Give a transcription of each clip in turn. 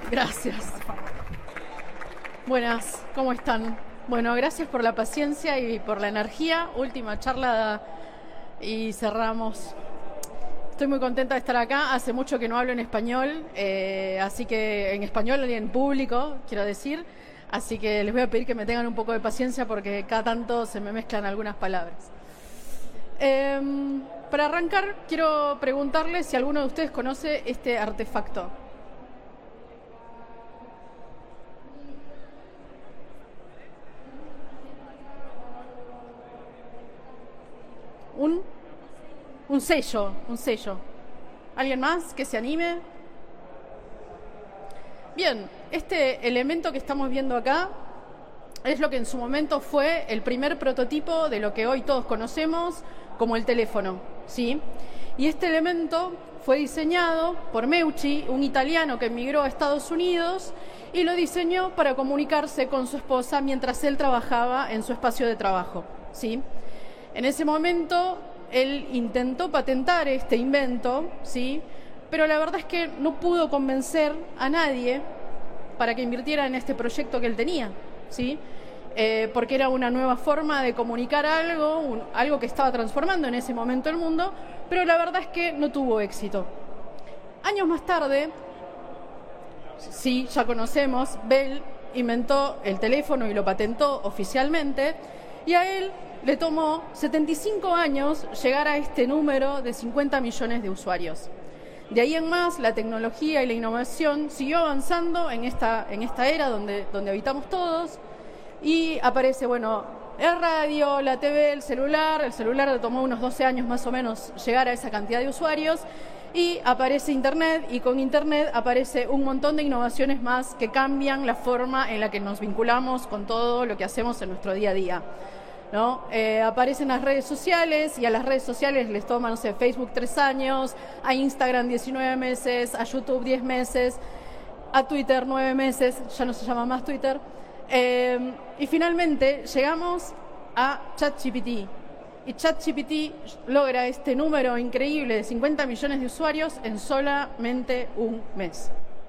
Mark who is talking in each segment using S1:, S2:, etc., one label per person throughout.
S1: Gracias. Buenas, ¿cómo están? Bueno, gracias por la paciencia y por la energía. Última charla y cerramos. Estoy muy contenta de estar acá. Hace mucho que no hablo en español, así que en español y en público, quiero decir. Así que les voy a pedir que me tengan un poco de paciencia porque cada tanto se me mezclan algunas palabras. Para arrancar, quiero preguntarles si alguno de ustedes conoce este artefacto. Un sello. ¿Alguien más que se anime? Bien, este elemento que estamos viendo acá es lo que en su momento fue el primer prototipo de lo que hoy todos conocemos como el teléfono, ¿sí? Y este elemento fue diseñado por Meucci, un italiano que emigró a Estados Unidos, y lo diseñó para comunicarse con su esposa mientras él trabajaba en su espacio de trabajo, ¿sí? En ese momento él intentó patentar este invento, ¿sí? Pero la verdad es que no pudo convencer a nadie para que invirtiera en este proyecto que él tenía, ¿sí? Porque era una nueva forma de comunicar algo que estaba transformando en ese momento el mundo, pero la verdad es que no tuvo éxito. Años más tarde, sí, ya conocemos, Bell inventó el teléfono y lo patentó oficialmente, y a él le tomó 75 años llegar a este número de 50 millones de usuarios. De ahí en más, la tecnología y la innovación siguió avanzando en esta era donde habitamos todos, y aparece, el radio, la TV, el celular le tomó unos 12 años más o menos llegar a esa cantidad de usuarios, y aparece Internet, y con Internet aparece un montón de innovaciones más que cambian la forma en la que nos vinculamos con todo lo que hacemos en nuestro día a día, ¿no? Aparecen las redes sociales, y a las redes sociales les toma, Facebook 3 años, a Instagram 19 meses, a YouTube 10 meses, a Twitter 9 meses, ya no se llama más Twitter, y finalmente llegamos a ChatGPT, y ChatGPT logra este número increíble de 50 millones de usuarios en solamente un mes.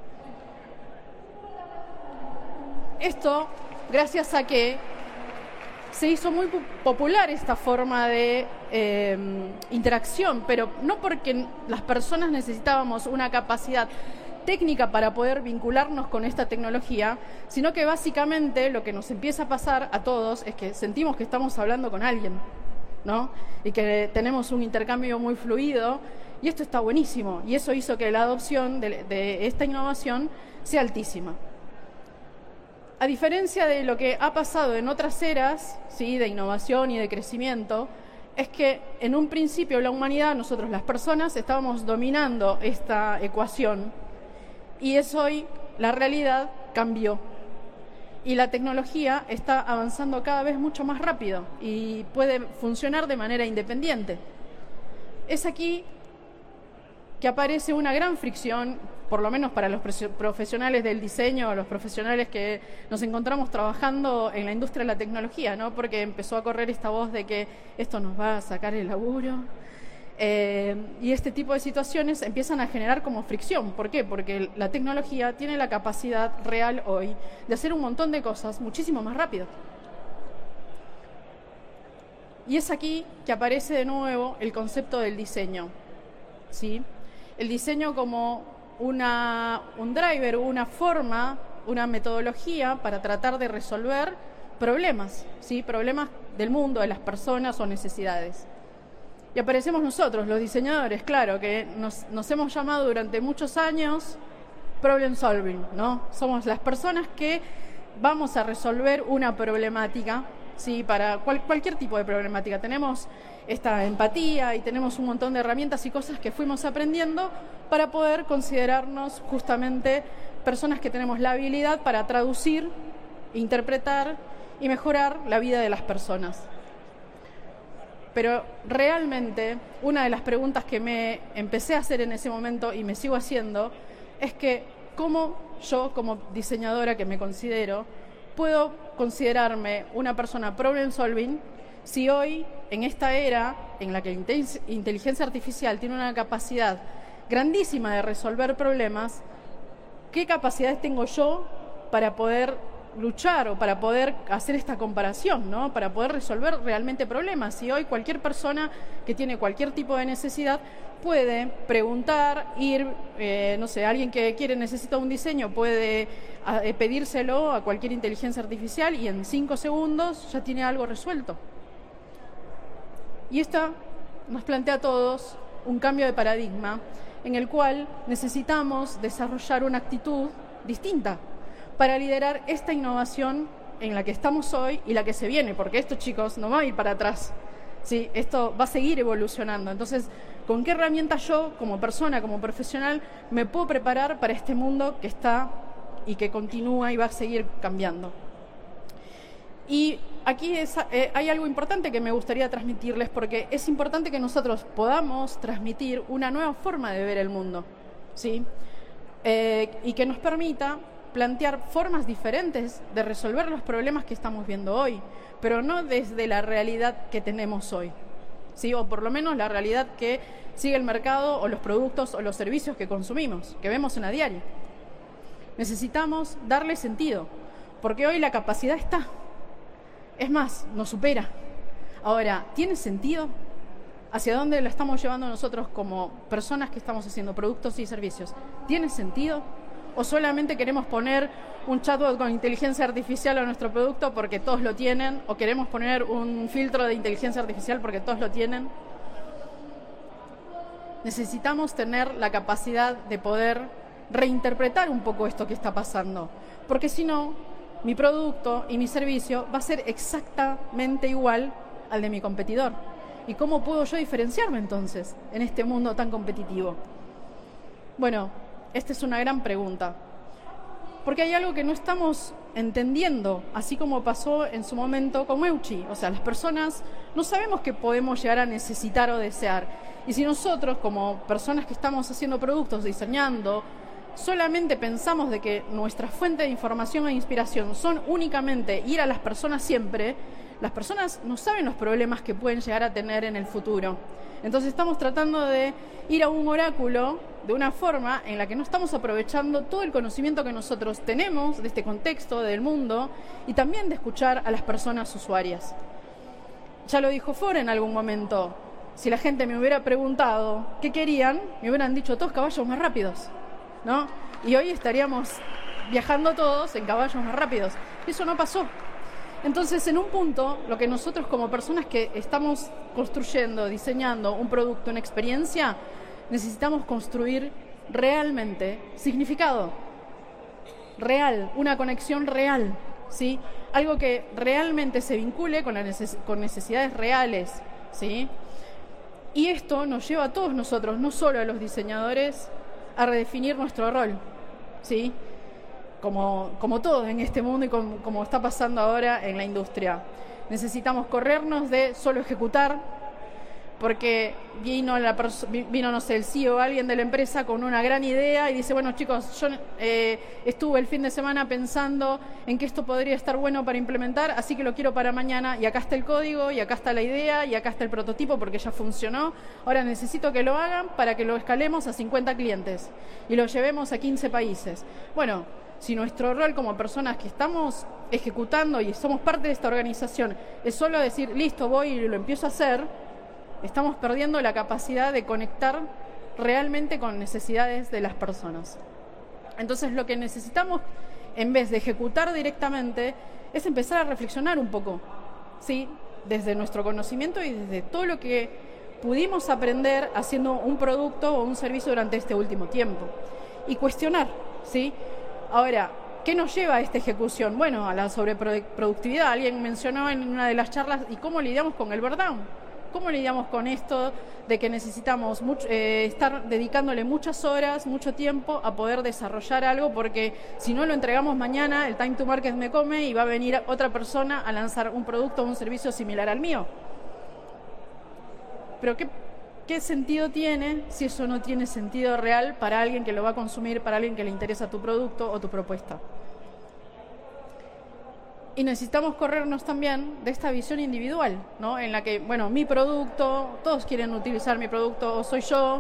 S1: Esto gracias a que se hizo muy popular esta forma de interacción, pero no porque las personas necesitábamos una capacidad técnica para poder vincularnos con esta tecnología, sino que básicamente lo que nos empieza a pasar a todos es que sentimos que estamos hablando con alguien, ¿no? Y que tenemos un intercambio muy fluido, y esto está buenísimo, y eso hizo que la adopción de esta innovación sea altísima. A diferencia de lo que ha pasado en otras eras, ¿sí?, de innovación y de crecimiento, es que en un principio la humanidad, nosotros las personas, estábamos dominando esta ecuación, y hoy la realidad cambió. Y la tecnología está avanzando cada vez mucho más rápido y puede funcionar de manera independiente. Es aquí que aparece una gran fricción, por lo menos para los profesionales del diseño, los profesionales que nos encontramos trabajando en la industria de la tecnología, ¿no? Porque empezó a correr esta voz de que esto nos va a sacar el laburo. Y este tipo de situaciones empiezan a generar como fricción. ¿Por qué? Porque la tecnología tiene la capacidad real hoy de hacer un montón de cosas muchísimo más rápido. Y es aquí que aparece de nuevo el concepto del diseño, ¿sí? El diseño como un driver, una forma, una metodología para tratar de resolver problemas, ¿sí? Problemas del mundo, de las personas o necesidades. Y aparecemos nosotros, los diseñadores, claro, que nos hemos llamado durante muchos años problem solving, ¿no? Somos las personas que vamos a resolver una problemática, ¿sí? Para cualquier tipo de problemática. Tenemos esta empatía y tenemos un montón de herramientas y cosas que fuimos aprendiendo para poder considerarnos justamente personas que tenemos la habilidad para traducir, interpretar y mejorar la vida de las personas. Pero realmente una de las preguntas que me empecé a hacer en ese momento y me sigo haciendo es que cómo yo, como diseñadora que me considero, puedo considerarme una persona problem solving si hoy, en esta era en la que la inteligencia artificial tiene una capacidad grandísima de resolver problemas, ¿qué capacidades tengo yo para poder luchar o para poder hacer esta comparación, ¿no? Para poder resolver realmente problemas? Y hoy cualquier persona que tiene cualquier tipo de necesidad puede preguntar, ir, no sé, alguien que necesita un diseño puede pedírselo a cualquier inteligencia artificial y en 5 segundos ya tiene algo resuelto. Y esta nos plantea a todos un cambio de paradigma en el cual necesitamos desarrollar una actitud distinta para liderar esta innovación en la que estamos hoy y la que se viene, porque esto, chicos, no va a ir para atrás, ¿sí? Esto va a seguir evolucionando. Entonces, ¿con qué herramientas yo, como persona, como profesional, me puedo preparar para este mundo que está y que continúa y va a seguir cambiando? Y aquí hay algo importante que me gustaría transmitirles, porque es importante que nosotros podamos transmitir una nueva forma de ver el mundo, ¿sí? Y que nos permita plantear formas diferentes de resolver los problemas que estamos viendo hoy, pero no desde la realidad que tenemos hoy, ¿sí? O por lo menos la realidad que sigue el mercado o los productos o los servicios que consumimos, que vemos en a diario. Necesitamos darle sentido, porque hoy la capacidad está. Es más, nos supera. Ahora, ¿tiene sentido? ¿Hacia dónde la estamos llevando nosotros como personas que estamos haciendo productos y servicios? ¿Tiene sentido? ¿O solamente queremos poner un chatbot con inteligencia artificial a nuestro producto porque todos lo tienen? ¿O queremos poner un filtro de inteligencia artificial porque todos lo tienen? Necesitamos tener la capacidad de poder reinterpretar un poco esto que está pasando, porque si no, mi producto y mi servicio va a ser exactamente igual al de mi competidor. ¿Y cómo puedo yo diferenciarme entonces en este mundo tan competitivo? Bueno, esta es una gran pregunta, porque hay algo que no estamos entendiendo, así como pasó en su momento con Meucci. O sea, las personas no sabemos qué podemos llegar a necesitar o desear. Y si nosotros, como personas que estamos haciendo productos, diseñando, solamente pensamos de que nuestra fuente de información e inspiración son únicamente ir a las personas siempre, las personas no saben los problemas que pueden llegar a tener en el futuro. Entonces estamos tratando de ir a un oráculo de una forma en la que no estamos aprovechando todo el conocimiento que nosotros tenemos de este contexto, del mundo, y también de escuchar a las personas usuarias. Ya lo dijo Ford en algún momento, si la gente me hubiera preguntado qué querían, me hubieran dicho todos caballos más rápidos, ¿no? Y hoy estaríamos viajando todos en caballos más rápidos. Eso no pasó. Entonces, en un punto, lo que nosotros como personas que estamos construyendo, diseñando un producto, una experiencia, necesitamos construir realmente significado real, una conexión real, ¿sí? Algo que realmente se vincule con necesidades reales, ¿sí? Y esto nos lleva a todos nosotros, no solo a los diseñadores, a redefinir nuestro rol, ¿sí? Como todo en este mundo y como está pasando ahora en la industria. Necesitamos corrernos de solo ejecutar, porque vino, no sé, el CEO o alguien de la empresa con una gran idea y dice, bueno, chicos, yo estuve el fin de semana pensando en que esto podría estar bueno para implementar, así que lo quiero para mañana, y acá está el código, y acá está la idea, y acá está el prototipo porque ya funcionó. Ahora necesito que lo hagan para que lo escalemos a 50 clientes y lo llevemos a 15 países. Bueno, si nuestro rol como personas que estamos ejecutando y somos parte de esta organización es solo decir, listo, voy y lo empiezo a hacer, estamos perdiendo la capacidad de conectar realmente con necesidades de las personas. Entonces, lo que necesitamos, en vez de ejecutar directamente, es empezar a reflexionar un poco, ¿sí? Desde nuestro conocimiento y desde todo lo que pudimos aprender haciendo un producto o un servicio durante este último tiempo. Y cuestionar, ¿sí? Ahora, ¿qué nos lleva a esta ejecución? Bueno, a la sobreproductividad. Alguien mencionó en una de las charlas, ¿y cómo lidiamos con el burnout? ¿Cómo lidiamos con esto de que necesitamos estar dedicándole muchas horas, mucho tiempo a poder desarrollar algo? Porque si no lo entregamos mañana, el time to market me come y va a venir otra persona a lanzar un producto o un servicio similar al mío. Pero ¿qué sentido tiene si eso no tiene sentido real para alguien que lo va a consumir, para alguien que le interesa tu producto o tu propuesta? Y necesitamos corrernos también de esta visión individual, ¿no? En la que, bueno, mi producto, todos quieren utilizar mi producto, o soy yo,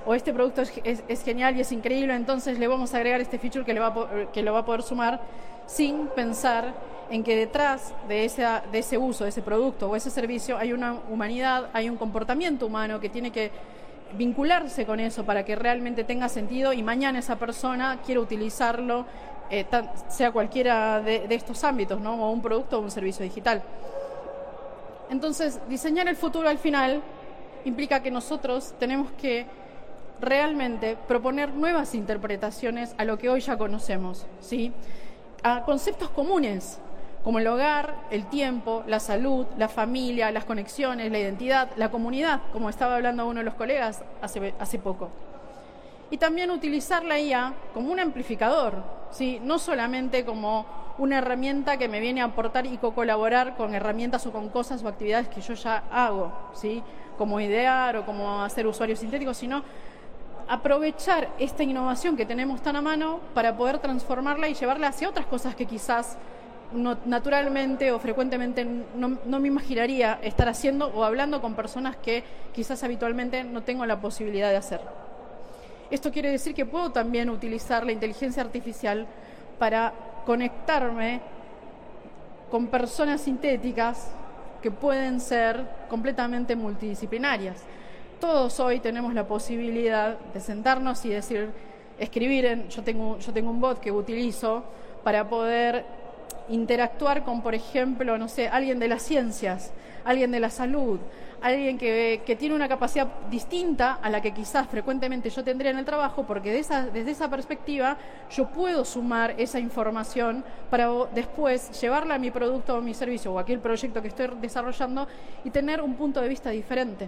S1: o este producto es genial y es increíble, entonces le vamos a agregar este feature que lo va a poder sumar, sin pensar en que detrás de ese uso, de ese producto o ese servicio, hay una humanidad, hay un comportamiento humano que tiene que vincularse con eso para que realmente tenga sentido y mañana esa persona quiera utilizarlo, sea cualquiera de estos ámbitos, ¿no? O un producto o un servicio digital. Entonces, diseñar el futuro al final implica que nosotros tenemos que realmente proponer nuevas interpretaciones a lo que hoy ya conocemos, ¿sí? A conceptos comunes, como el hogar, el tiempo, la salud, la familia, las conexiones, la identidad, la comunidad, como estaba hablando uno de los colegas hace poco. Y también utilizar la IA como un amplificador, ¿sí? No solamente como una herramienta que me viene a aportar y colaborar con herramientas o con cosas o actividades que yo ya hago, ¿sí? Como idear o como hacer usuarios sintéticos, sino aprovechar esta innovación que tenemos tan a mano para poder transformarla y llevarla hacia otras cosas que quizás naturalmente o frecuentemente no me imaginaría estar haciendo o hablando con personas que quizás habitualmente no tengo la posibilidad de hacer. Esto quiere decir que puedo también utilizar la inteligencia artificial para conectarme con personas sintéticas que pueden ser completamente multidisciplinarias. Todos hoy tenemos la posibilidad de sentarnos y decir, escribir, yo tengo un bot que utilizo para poder interactuar con, por ejemplo, no sé, alguien de las ciencias, alguien de la salud, alguien que tiene una capacidad distinta a la que quizás frecuentemente yo tendría en el trabajo, porque desde esa perspectiva yo puedo sumar esa información para después llevarla a mi producto o mi servicio o a aquel proyecto que estoy desarrollando y tener un punto de vista diferente.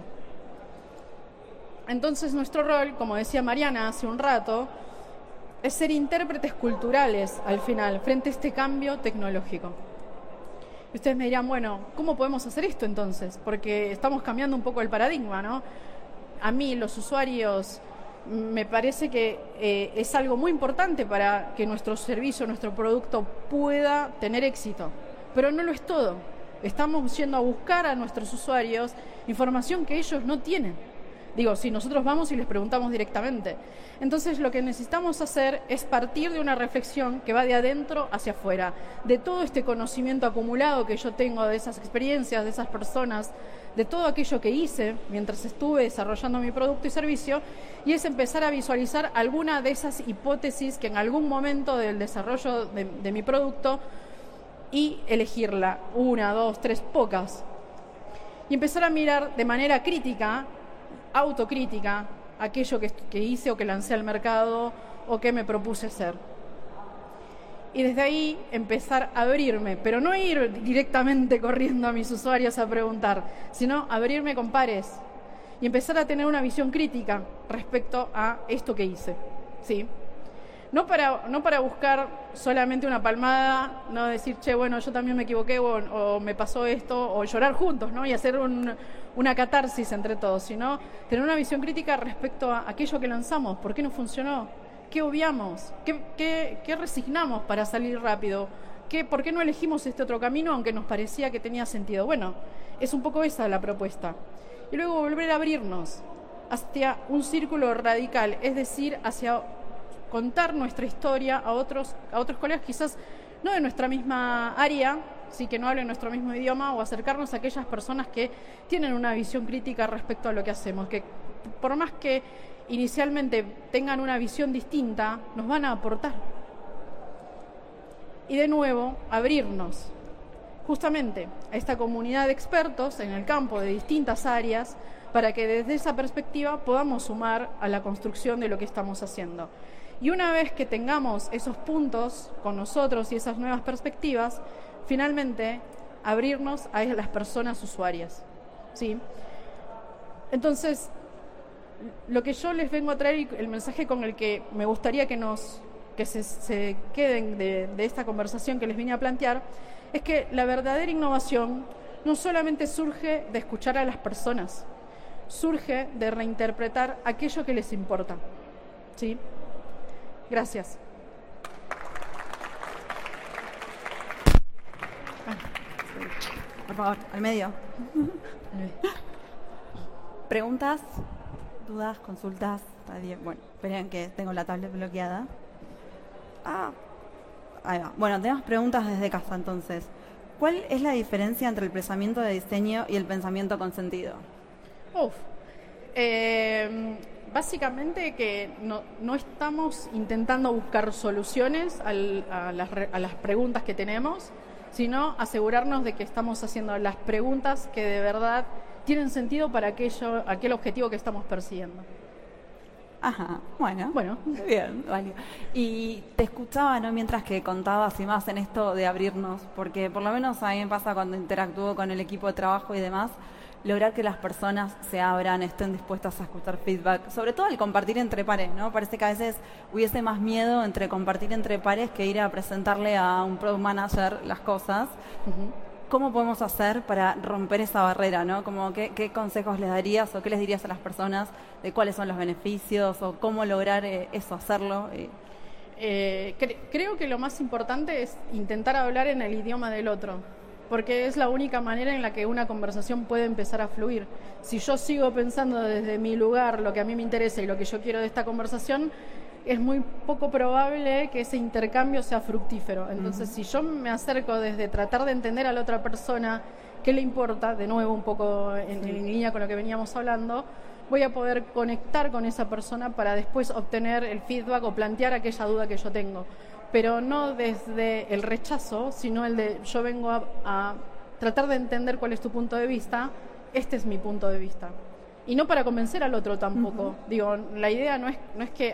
S1: Entonces nuestro rol, como decía Mariana hace un rato, es ser intérpretes culturales al final, frente a este cambio tecnológico. Y ustedes me dirán, bueno, ¿cómo podemos hacer esto entonces? Porque estamos cambiando un poco el paradigma, ¿no? A mí, los usuarios, me parece que es algo muy importante para que nuestro servicio, nuestro producto pueda tener éxito. Pero no lo es todo. Estamos yendo a buscar a nuestros usuarios información que ellos no tienen. Digo, si nosotros vamos y les preguntamos directamente. Entonces, lo que necesitamos hacer es partir de una reflexión que va de adentro hacia afuera, de todo este conocimiento acumulado que yo tengo de esas experiencias, de esas personas, de todo aquello que hice mientras estuve desarrollando mi producto y servicio, y es empezar a visualizar alguna de esas hipótesis que en algún momento del desarrollo de mi producto y elegirla, 1, 2, 3, pocas. Y empezar a mirar de manera crítica, autocrítica, aquello que hice o que lancé al mercado o que me propuse hacer. Y desde ahí empezar a abrirme, pero no ir directamente corriendo a mis usuarios a preguntar, sino abrirme con pares y empezar a tener una visión crítica respecto a esto que hice, ¿sí? No para buscar solamente una palmada, no decir, che, bueno, yo también me equivoqué o me pasó esto, o llorar juntos, ¿no? Y hacer una catarsis entre todos, sino tener una visión crítica respecto a aquello que lanzamos, por qué no funcionó, qué obviamos, qué resignamos para salir rápido, por qué no elegimos este otro camino aunque nos parecía que tenía sentido. Bueno, es un poco esa la propuesta. Y luego volver a abrirnos hacia un círculo radical, es decir, hacia contar nuestra historia a otros colegas, quizás no de nuestra misma área, sí, que no hablen nuestro mismo idioma, o acercarnos a aquellas personas que tienen una visión crítica respecto a lo que hacemos, que por más que inicialmente tengan una visión distinta, nos van a aportar. Y de nuevo, abrirnos justamente a esta comunidad de expertos en el campo de distintas áreas, para que desde esa perspectiva podamos sumar a la construcción de lo que estamos haciendo. Y una vez que tengamos esos puntos con nosotros y esas nuevas perspectivas, finalmente abrirnos a las personas usuarias, ¿sí? Entonces, lo que yo les vengo a traer y el mensaje con el que me gustaría que se queden de esta conversación que les vine a plantear, es que la verdadera innovación no solamente surge de escuchar a las personas, surge de reinterpretar aquello que les importa, ¿sí? Gracias.
S2: Por favor, al medio. ¿Preguntas? dudas, consultas. Bueno, esperen que tengo la tablet bloqueada. Ahí va. Bueno, tenemos preguntas desde casa entonces. ¿Cuál es la diferencia entre el pensamiento de diseño y el pensamiento con sentido?
S1: Básicamente que no estamos intentando buscar soluciones a las preguntas que tenemos, sino asegurarnos de que estamos haciendo las preguntas que de verdad tienen sentido para aquel objetivo que estamos persiguiendo.
S2: Ajá, bueno, bien, vale. Y te escuchaba, ¿no? Mientras que contabas y más en esto de abrirnos, porque por lo menos a mí me pasa cuando interactúo con el equipo de trabajo y demás, lograr que las personas se abran, estén dispuestas a escuchar feedback, sobre todo al compartir entre pares, ¿no? Parece que a veces hubiese más miedo entre compartir entre pares que ir a presentarle a un product manager las cosas. Uh-huh. ¿Cómo podemos hacer para romper esa barrera, ¿no? Como ¿qué consejos les darías o qué les dirías a las personas de cuáles son los beneficios o cómo lograr eso, hacerlo?
S1: Creo que lo más importante es intentar hablar en el idioma del otro, porque es la única manera en la que una conversación puede empezar a fluir. Si yo sigo pensando desde mi lugar lo que a mí me interesa y lo que yo quiero de esta conversación, es muy poco probable que ese intercambio sea fructífero. Entonces, si yo me acerco desde tratar de entender a la otra persona qué le importa, de nuevo un poco en línea con lo que veníamos hablando, voy a poder conectar con esa persona para después obtener el feedback o plantear aquella duda que yo tengo. Pero no desde el rechazo, sino el de yo vengo a tratar de entender cuál es tu punto de vista, este es mi punto de vista. Y no para convencer al otro tampoco. Uh-huh. Digo, la idea no es que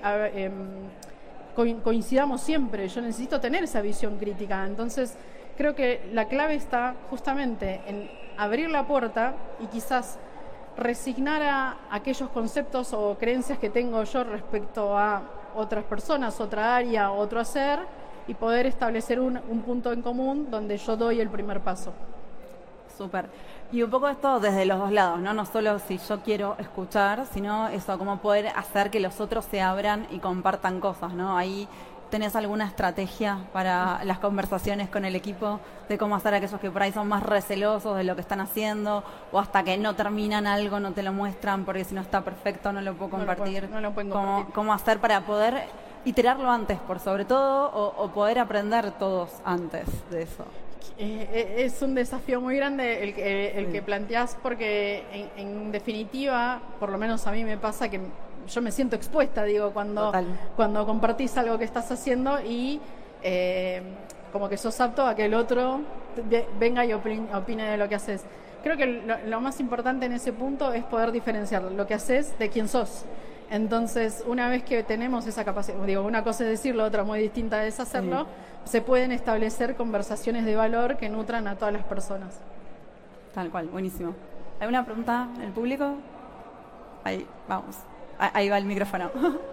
S1: coincidamos siempre, yo necesito tener esa visión crítica. Entonces, creo que la clave está justamente en abrir la puerta y quizás resignar a aquellos conceptos o creencias que tengo yo respecto a otras personas, otra área, otro hacer, y poder establecer un punto en común donde yo doy el primer paso.
S2: Súper. Y un poco esto desde los dos lados, ¿no? No solo si yo quiero escuchar, sino eso, cómo poder hacer que los otros se abran y compartan cosas, ¿no? Ahí ¿tenés alguna estrategia para las conversaciones con el equipo de cómo hacer a aquellos que por ahí son más recelosos de lo que están haciendo o hasta que no terminan algo no te lo muestran porque si no está perfecto no lo puedo compartir?
S1: No lo pueden compartir.
S2: ¿Cómo hacer para poder iterarlo antes, por sobre todo, o poder aprender todos antes de eso?
S1: Es un desafío muy grande el que planteás porque en definitiva, por lo menos a mí me pasa que yo me siento expuesta, digo, cuando compartís algo que estás haciendo y como que sos apto a que el otro venga y opine de lo que haces. Creo que lo más importante en ese punto es poder diferenciar lo que haces de quién sos. Entonces, una vez que tenemos esa capacidad, digo, una cosa es decirlo, otra muy distinta es hacerlo, se pueden establecer conversaciones de valor que nutran a todas las personas.
S2: Tal cual, buenísimo. ¿Alguna pregunta en el público? Ahí, vamos. Ahí va el micrófono.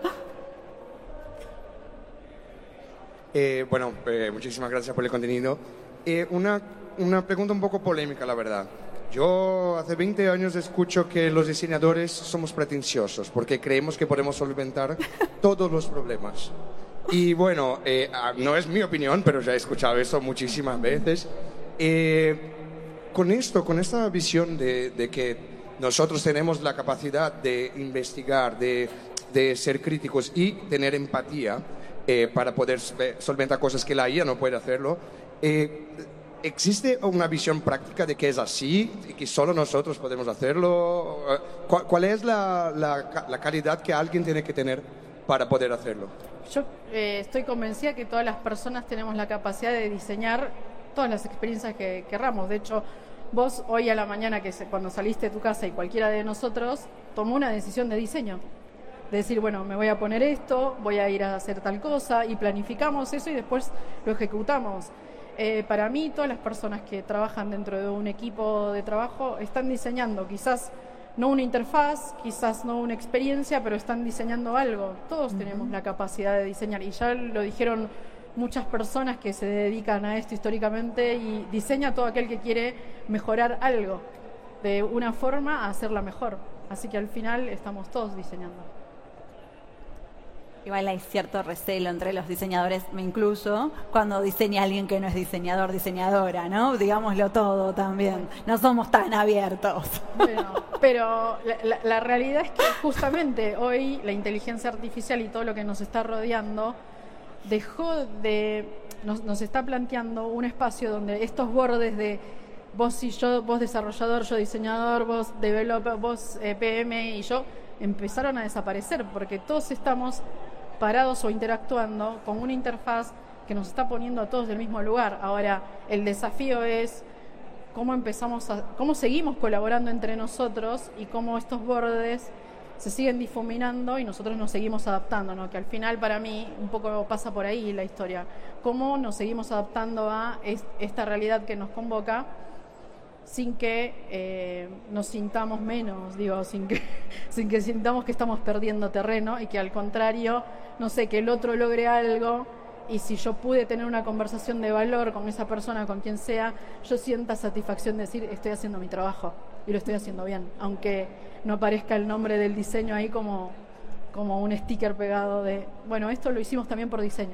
S3: Muchísimas gracias por el contenido. Una pregunta un poco polémica, la verdad. Yo hace 20 años escucho que los diseñadores somos pretenciosos porque creemos que podemos solventar todos los problemas. Y bueno, no es mi opinión, pero ya he escuchado eso muchísimas veces. Con esta visión de que nosotros tenemos la capacidad de investigar, de ser críticos y tener empatía para poder solventar cosas que la IA no puede hacerlo, ¿existe una visión práctica de que es así y que solo nosotros podemos hacerlo? ¿Cuál es la calidad que alguien tiene que tener para poder hacerlo?
S1: Yo estoy convencida que todas las personas tenemos la capacidad de diseñar todas las experiencias que querramos. De hecho, vos hoy a la mañana, cuando saliste de tu casa y cualquiera de nosotros tomó una decisión de diseño. De decir, bueno, me voy a poner esto, voy a ir a hacer tal cosa y planificamos eso y después lo ejecutamos. Para mí, todas las personas que trabajan dentro de un equipo de trabajo están diseñando, quizás no una interfaz, quizás no una experiencia, pero están diseñando algo. Todos tenemos la capacidad de diseñar y ya lo dijeron muchas personas que se dedican a esto históricamente y diseña todo aquel que quiere mejorar algo de una forma a hacerla mejor. Así que al final estamos todos diseñando.
S2: Igual hay cierto recelo entre los diseñadores, me incluyo, cuando diseña alguien que no es diseñador, diseñadora, ¿no? Digámoslo todo también. No somos tan abiertos.
S1: Bueno, pero la realidad es que justamente hoy la inteligencia artificial y todo lo que nos está rodeando nos está planteando un espacio donde estos bordes de vos y yo, vos desarrollador, yo diseñador, vos developer, vos PM y yo, empezaron a desaparecer porque todos estamos parados o interactuando con una interfaz que nos está poniendo a todos del mismo lugar. Ahora, el desafío es cómo seguimos colaborando entre nosotros y cómo estos bordes se siguen difuminando y nosotros nos seguimos adaptando, ¿no? Que al final para mí un poco pasa por ahí la historia. Cómo nos seguimos adaptando a esta realidad que nos convoca sin que nos sintamos menos, sin que sintamos que estamos perdiendo terreno y que al contrario, no sé, que el otro logre algo y si yo pude tener una conversación de valor con esa persona, con quien sea, yo sienta satisfacción de decir estoy haciendo mi trabajo y lo estoy haciendo bien, aunque no aparezca el nombre del diseño ahí como un sticker pegado de, bueno, esto lo hicimos también por diseño.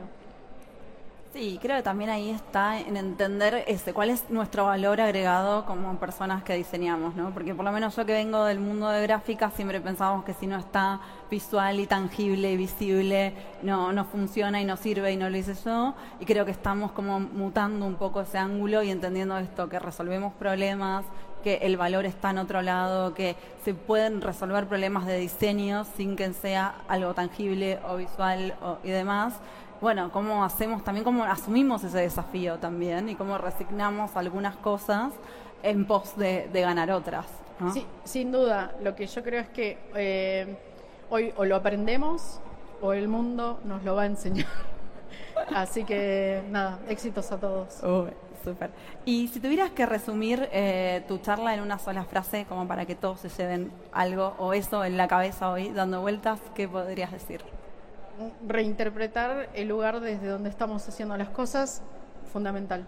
S2: Sí, creo que también ahí está en entender cuál es nuestro valor agregado como personas que diseñamos, ¿no? Porque por lo menos yo que vengo del mundo de gráfica siempre pensamos que si no está visual y tangible y visible no funciona y no sirve y no lo hice yo, y creo que estamos como mutando un poco ese ángulo y entendiendo esto, que resolvemos problemas, que el valor está en otro lado, que se pueden resolver problemas de diseño sin que sea algo tangible o visual y demás. Bueno, cómo hacemos también, cómo asumimos ese desafío también y cómo resignamos algunas cosas en pos de ganar otras, ¿no?
S1: Sí, sin duda. Lo que yo creo es que hoy o lo aprendemos o el mundo nos lo va a enseñar. Así que nada, éxitos a todos.
S2: Súper. Y si tuvieras que resumir tu charla en una sola frase, como para que todos se lleven algo o eso en la cabeza hoy dando vueltas, ¿qué podrías decir?
S1: Reinterpretar el lugar desde donde estamos haciendo las cosas, fundamental.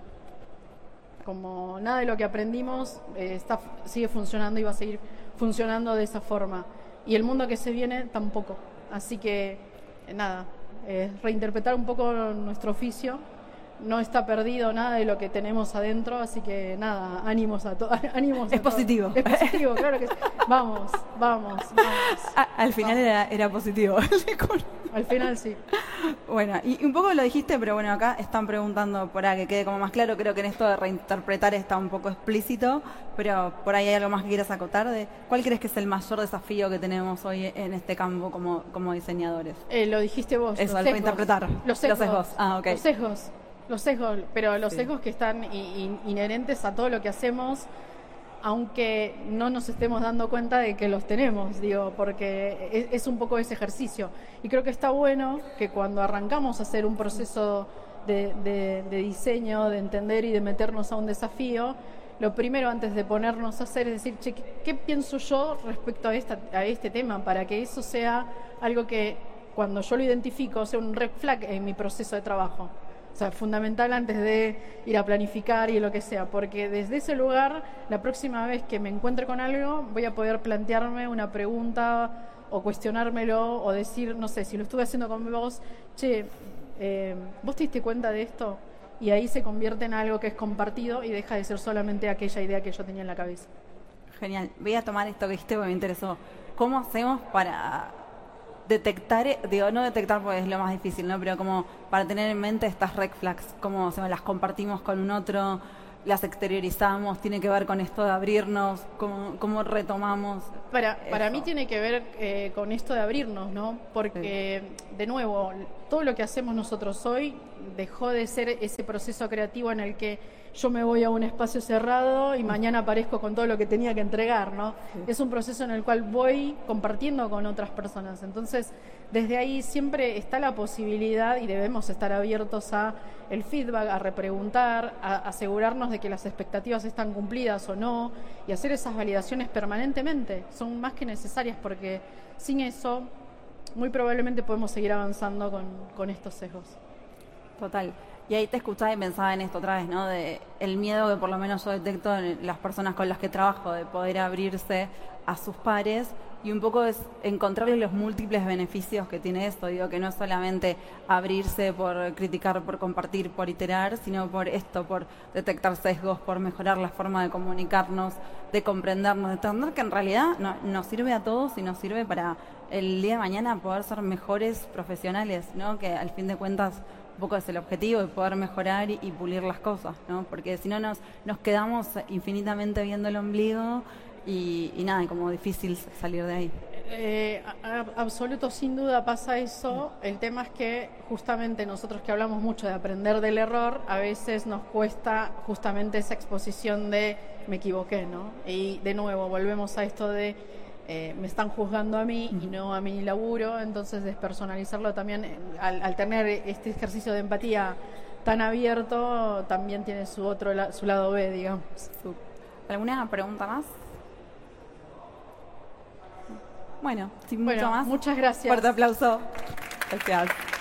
S1: Como nada de lo que aprendimos sigue funcionando y va a seguir funcionando de esa forma. Y el mundo que se viene tampoco. Así que nada, reinterpretar un poco nuestro oficio. No está perdido nada de lo que tenemos adentro, así que nada, ánimos a todos.
S2: Es positivo.
S1: Es positivo, claro que sí. Vamos.
S2: Al final era positivo.
S1: Al final sí.
S2: Bueno, y un poco lo dijiste, pero bueno, acá están preguntando para que quede como más claro. Creo que en esto de reinterpretar está un poco explícito, pero por ahí hay algo más que quieras acotar. ¿Cuál crees que es el mayor desafío que tenemos hoy en este campo como diseñadores?
S1: Lo dijiste vos.
S2: Eso, al reinterpretar.
S1: Los sesgos.
S2: Okay.
S1: Los sesgos, pero los sesgos que están inherentes a todo lo que hacemos, aunque no nos estemos dando cuenta de que los tenemos, porque es un poco ese ejercicio. Y creo que está bueno que cuando arrancamos a hacer un proceso de diseño, de entender y de meternos a un desafío, lo primero antes de ponernos a hacer es decir, ¿qué pienso yo respecto a este tema? Para que eso sea algo que cuando yo lo identifico sea un red flag en mi proceso de trabajo. O sea, fundamental antes de ir a planificar y lo que sea, porque desde ese lugar, la próxima vez que me encuentre con algo, voy a poder plantearme una pregunta o cuestionármelo o decir, no sé, si lo estuve haciendo con vos, ¿vos te diste cuenta de esto? Y ahí se convierte en algo que es compartido y deja de ser solamente aquella idea que yo tenía en la cabeza.
S2: Genial. Voy a tomar esto que dijiste porque me interesó. ¿Cómo hacemos para detectar, no detectar porque es lo más difícil, ¿no? Pero como para tener en mente estas red flags, cómo las compartimos con un otro, las exteriorizamos, tiene que ver con esto de abrirnos, cómo retomamos.
S1: Para mí tiene que ver con esto de abrirnos, ¿no? Porque, de nuevo, todo lo que hacemos nosotros hoy dejó de ser ese proceso creativo en el que yo me voy a un espacio cerrado y mañana aparezco con todo lo que tenía que entregar, ¿no? Sí. Es un proceso en el cual voy compartiendo con otras personas. Entonces, desde ahí siempre está la posibilidad y debemos estar abiertos a el feedback, a repreguntar, a asegurarnos de que las expectativas están cumplidas o no y hacer esas validaciones permanentemente. Son más que necesarias porque sin eso muy probablemente podemos seguir avanzando con estos sesgos.
S2: Total. Y ahí te escuchaba y pensaba en esto otra vez, ¿no? De el miedo que por lo menos yo detecto en las personas con las que trabajo de poder abrirse a sus pares y un poco es encontrarle los múltiples beneficios que tiene esto. Digo, que no es solamente abrirse por criticar, por compartir, por iterar, sino por esto, por detectar sesgos, por mejorar la forma de comunicarnos, de comprendernos, de entender que en realidad nos sirve a todos y nos sirve para el día de mañana poder ser mejores profesionales, ¿no? Que al fin de cuentas un poco es el objetivo de poder mejorar y pulir las cosas, ¿no? Porque si no nos quedamos infinitamente viendo el ombligo y nada, como difícil salir de ahí.
S1: Absoluto, sin duda pasa eso. El tema es que justamente nosotros que hablamos mucho de aprender del error, a veces nos cuesta justamente esa exposición de me equivoqué, ¿no? Y de nuevo volvemos a esto de me están juzgando a mí y no a mi laburo, entonces despersonalizarlo también, al tener este ejercicio de empatía tan abierto, también tiene su lado B, digamos.
S2: ¿Alguna pregunta más? Bueno, sin mucho más.
S1: Muchas gracias.
S2: Fuerte aplauso. Gracias.